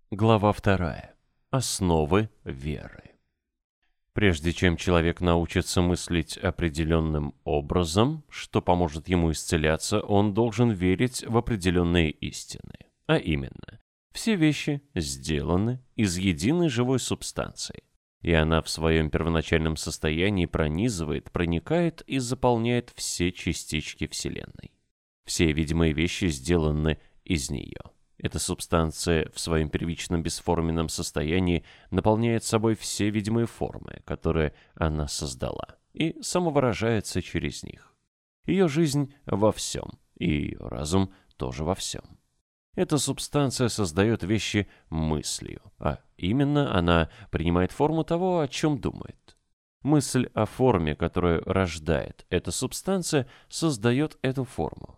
Глава 2. Основы веры. Прежде чем человек научится мыслить определенным образом, что поможет ему исцеляться, он должен верить в определенные истины. А именно, все вещи сделаны из единой живой субстанции, и она в своем первоначальном состоянии пронизывает, проникает и заполняет все частички Вселенной. Все видимые вещи сделаны из нее. Эта субстанция в своем первичном бесформенном состоянии наполняет собой все видимые формы, которые она создала, и самовыражается через них. Ее жизнь во всем, и ее разум тоже во всем. Эта субстанция создает вещи мыслью, а именно она принимает форму того, о чем думает. Мысль о форме, которую рождает эта субстанция, создает эту форму.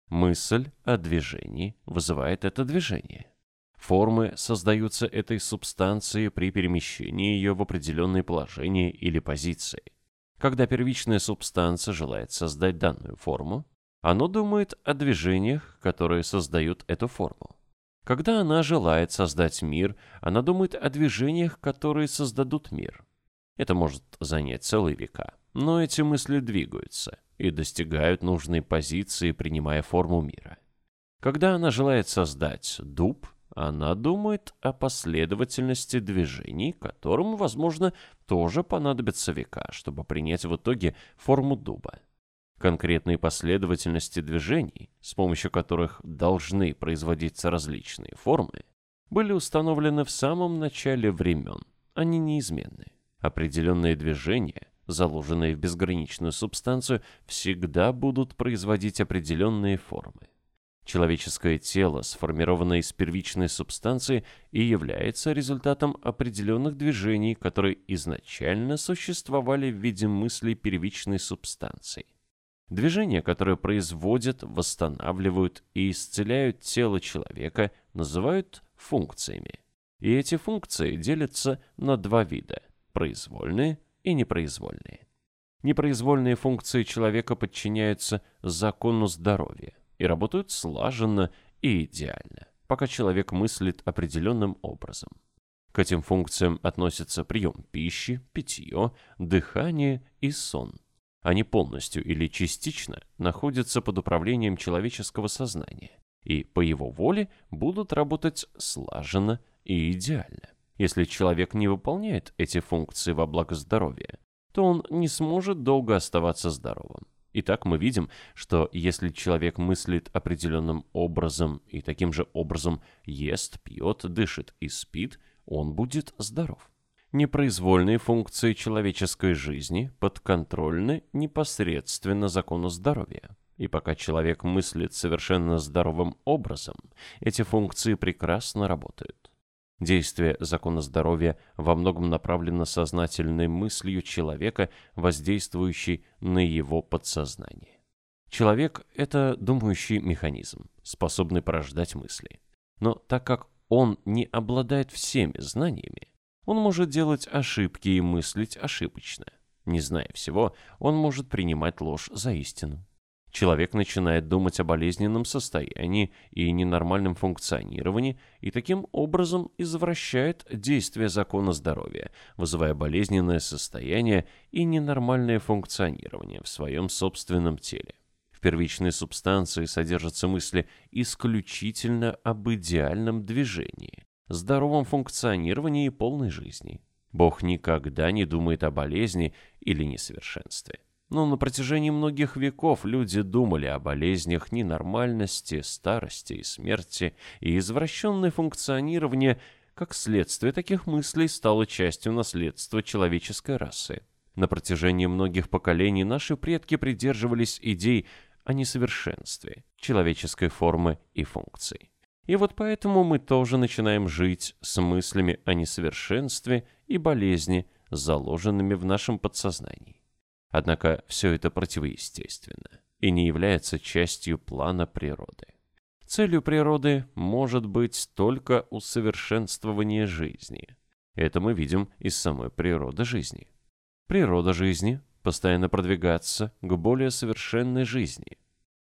Мысль о движении вызывает это движение. Формы создаются этой субстанцией при перемещении ее в определенные положения или позиции. Когда первичная субстанция желает создать данную форму, она думает о движениях, которые создают эту форму. Когда она желает создать мир, она думает о движениях, которые создадут мир. Это может занять целые века, но эти мысли двигаются и достигают нужной позиции, принимая форму мира. Когда она желает создать дуб, она думает о последовательности движений, которым, возможно, тоже понадобятся века, чтобы принять в итоге форму дуба. Конкретные последовательности движений, с помощью которых должны производиться различные формы, были установлены в самом начале времен. Они неизменны. Определенные движения, заложенные в безграничную субстанцию, всегда будут производить определенные формы. Человеческое тело, сформированное из первичной субстанции, и является результатом определенных движений, которые изначально существовали в виде мыслей первичной субстанции. Движения, которые производят, восстанавливают и исцеляют тело человека, называют функциями. И эти функции делятся на два вида – произвольные и непроизвольные. Непроизвольные функции человека подчиняются закону здоровья и работают слаженно и идеально, пока человек мыслит определенным образом. К этим функциям относятся прием пищи, питье, дыхание и сон. Они полностью или частично находятся под управлением человеческого сознания и по его воле будут работать слаженно и идеально. Если человек не выполняет эти функции во благо здоровья, то он не сможет долго оставаться здоровым. Итак, мы видим, что если человек мыслит определенным образом и таким же образом ест, пьет, дышит и спит, он будет здоров. Непроизвольные функции человеческой жизни подконтрольны непосредственно закону здоровья. И пока человек мыслит совершенно здоровым образом, эти функции прекрасно работают. Действие закона здоровья во многом направлено сознательной мыслью человека, воздействующей на его подсознание. Человек – это думающий механизм, способный порождать мысли. Но так как он не обладает всеми знаниями, он может делать ошибки и мыслить ошибочно. Не зная всего, он может принимать ложь за истину. Человек начинает думать о болезненном состоянии и ненормальном функционировании и таким образом извращает действие закона здоровья, вызывая болезненное состояние и ненормальное функционирование в своем собственном теле. В первичной субстанции содержатся мысли исключительно об идеальном движении, здоровом функционировании и полной жизни. Бог никогда не думает о болезни или несовершенстве. Но на протяжении многих веков люди думали о болезнях, ненормальности, старости и смерти, и извращенное функционирование, как следствие таких мыслей, стало частью наследства человеческой расы. На протяжении многих поколений наши предки придерживались идей о несовершенстве человеческой формы и функций. И вот поэтому мы тоже начинаем жить с мыслями о несовершенстве и болезни, заложенными в нашем подсознании. Однако все это противоестественно и не является частью плана природы. Целью природы может быть только усовершенствование жизни. Это мы видим из самой природы жизни. Природа жизни – постоянно продвигаться к более совершенной жизни.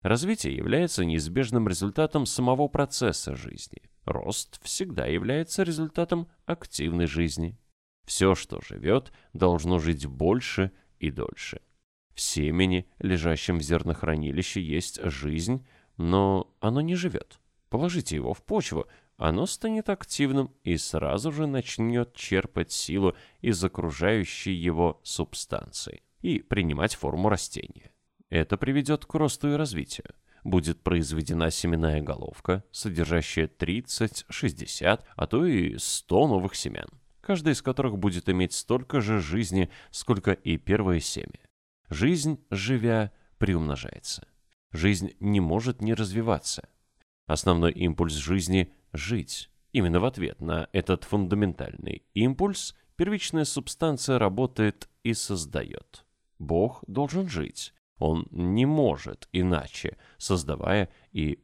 Развитие является неизбежным результатом самого процесса жизни. Рост всегда является результатом активной жизни. Все, что живет, должно жить больше и дольше. В семени, лежащем в зернохранилище, есть жизнь, но оно не живет. Положите его в почву, оно станет активным и сразу же начнет черпать силу из окружающей его субстанции и принимать форму растения. Это приведет к росту и развитию. Будет произведена семенная головка, содержащая 30, 60, а то и 100 новых семян, каждая из которых будет иметь столько же жизни, сколько и первое семя. Жизнь, живя, приумножается. Жизнь не может не развиваться. Основной импульс жизни – жить. Именно в ответ на этот фундаментальный импульс первичная субстанция работает и создает. Бог должен жить. Он не может иначе, создавая и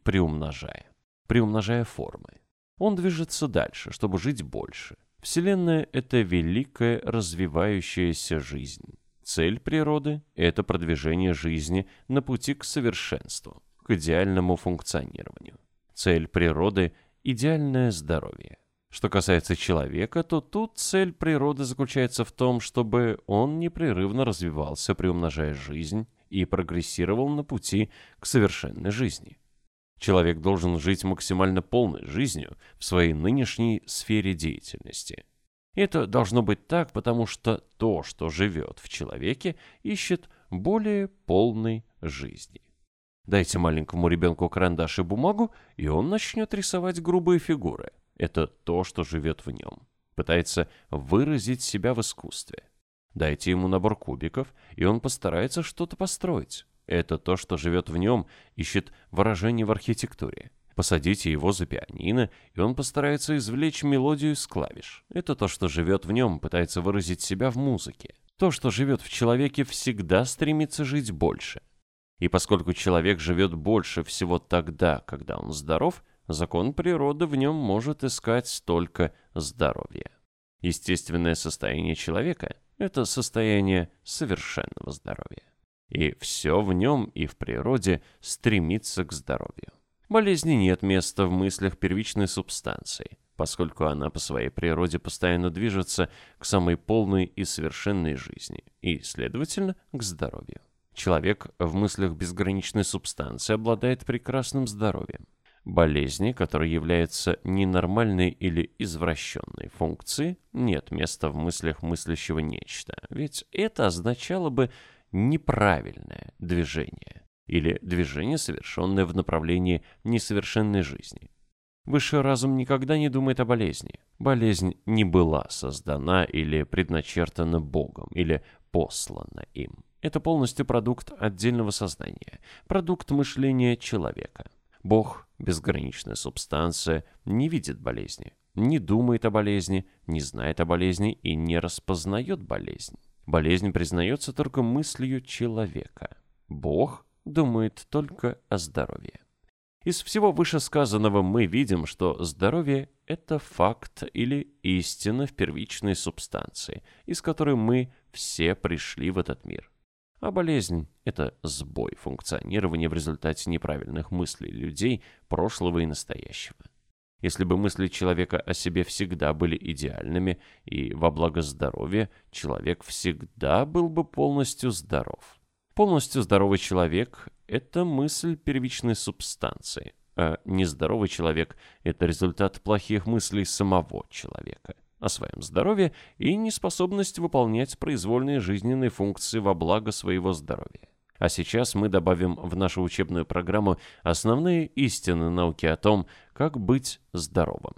приумножая формы. Он движется дальше, чтобы жить больше. Вселенная – это великая развивающаяся жизнь. Цель природы – это продвижение жизни на пути к совершенству, к идеальному функционированию. Цель природы – идеальное здоровье. Что касается человека, то тут цель природы заключается в том, чтобы он непрерывно развивался, приумножая жизнь, и прогрессировал на пути к совершенной жизни. Человек должен жить максимально полной жизнью в своей нынешней сфере деятельности. Это должно быть так, потому что то, что живет в человеке, ищет более полной жизни. Дайте маленькому ребенку карандаш и бумагу, и он начнет рисовать грубые фигуры. Это то, что живет в нем. Пытается выразить себя в искусстве. Дайте ему набор кубиков, и он постарается что-то построить. Это то, что живет в нем, ищет выражение в архитектуре. Посадите его за пианино, и он постарается извлечь мелодию из клавиш. Это то, что живет в нем, пытается выразить себя в музыке. То, что живет в человеке, всегда стремится жить больше. И поскольку человек живет больше всего тогда, когда он здоров, закон природы в нем может искать только здоровье. Естественное состояние человека – это состояние совершенного здоровья. И все в нем и в природе стремится к здоровью. Болезни нет места в мыслях первичной субстанции, поскольку она по своей природе постоянно движется к самой полной и совершенной жизни, и, следовательно, к здоровью. Человек в мыслях безграничной субстанции обладает прекрасным здоровьем. Болезни, которые являются ненормальной или извращенной функцией, нет места в мыслях мыслящего нечто, ведь это означало бы неправильное движение или движение, совершенное в направлении несовершенной жизни. Высший разум никогда не думает о болезни. Болезнь не была создана или предначертана Богом, или послана им. Это полностью продукт отдельного сознания, продукт мышления человека. Бог, безграничная субстанция, не видит болезни, не думает о болезни, не знает о болезни и не распознает болезнь. Болезнь признается только мыслью человека. Бог думает только о здоровье. Из всего вышесказанного мы видим, что здоровье – это факт или истина в первичной субстанции, из которой мы все пришли в этот мир. А болезнь – это сбой функционирования в результате неправильных мыслей людей прошлого и настоящего. Если бы мысли человека о себе всегда были идеальными и во благо здоровья, человек всегда был бы полностью здоров. Полностью здоровый человек – это мысль первичной субстанции, а нездоровый человек – это результат плохих мыслей самого человека о своем здоровье и неспособность выполнять произвольные жизненные функции во благо своего здоровья. А сейчас мы добавим в нашу учебную программу основные истины науки о том, как быть здоровым.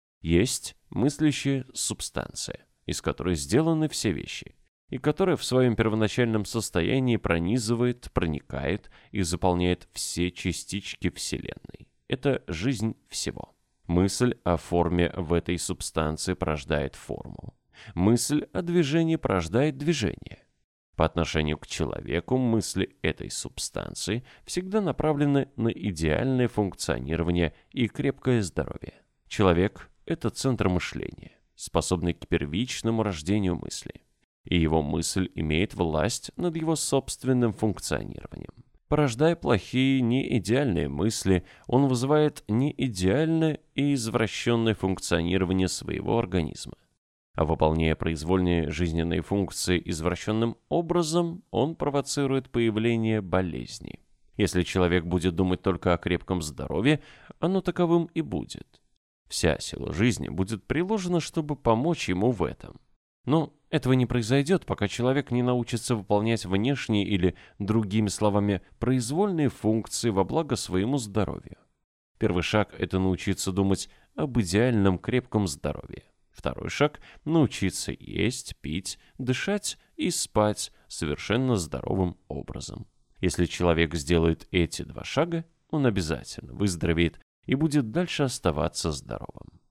Есть мыслящая субстанция, из которой сделаны все вещи, и которая в своем первоначальном состоянии пронизывает, проникает и заполняет все частички Вселенной. Это жизнь всего. Мысль о форме в этой субстанции порождает форму. Мысль о движении порождает движение. По отношению к человеку мысли этой субстанции всегда направлены на идеальное функционирование и крепкое здоровье. Человек – это центр мышления, способный к первичному рождению мысли. И его мысль имеет власть над его собственным функционированием. Порождая плохие, неидеальные мысли, он вызывает неидеальное и извращенное функционирование своего организма. А выполняя произвольные жизненные функции извращенным образом, он провоцирует появление болезней. Если человек будет думать только о крепком здоровье, оно таковым и будет. Вся сила жизни будет приложена, чтобы помочь ему в этом. Но этого не произойдет, пока человек не научится выполнять внешние или, другими словами, произвольные функции во благо своему здоровью. Первый шаг – это научиться думать об идеальном крепком здоровье. Второй шаг – научиться есть, пить, дышать и спать совершенно здоровым образом. Если человек сделает эти два шага, он обязательно выздоровеет и будет дальше оставаться здоровым.